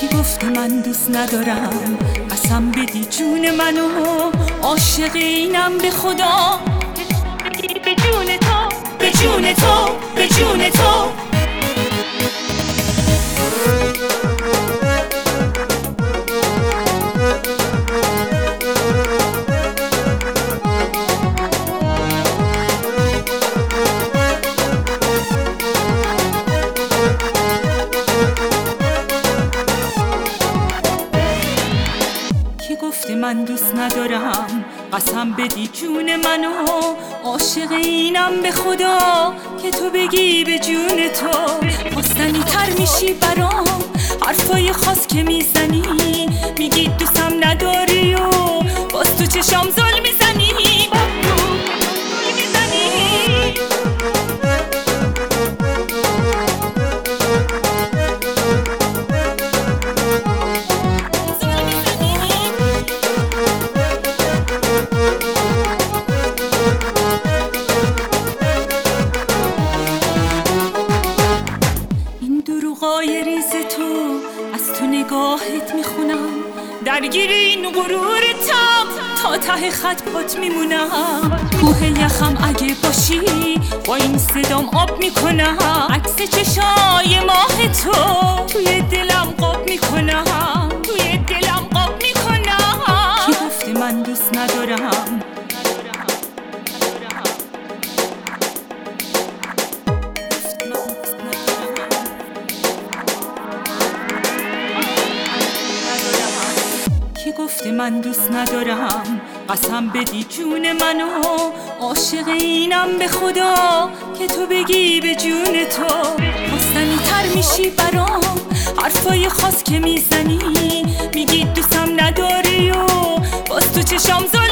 گفته من دوست ندارم، قسم بدی جون منو، عاشق اینم به خدا، به جون تو، به جون تو، به جون تو. گفته من دوست ندارم، قسم بدی جون منو، عاشق اینم به خدا که تو بگی به جون تو. خواستنی تر میشی برام، حرفای خاص که میزنی، میگی دوستم نداری و باز تو چشام زل میزنی. دروغای ریز تو از تو نگاهت میخونم، درگیر این غرورتم تا ته خط پات میمونم. کوه یخم اگه باشی با این صدام آب میکنم، عکس چشای ماه تو توی دلم قاب میکنم، توی دلم قاب میکنم. کی گفته من دوست ندارم؟ گفته من دوست ندارم، قسم بدی جون منو، عاشق اینم به خدا که تو بگی به جون تو. خواستنی تر میشی برام، حرفای خاص که میزنی، میگی دوستم نداری و باز تو چشام زل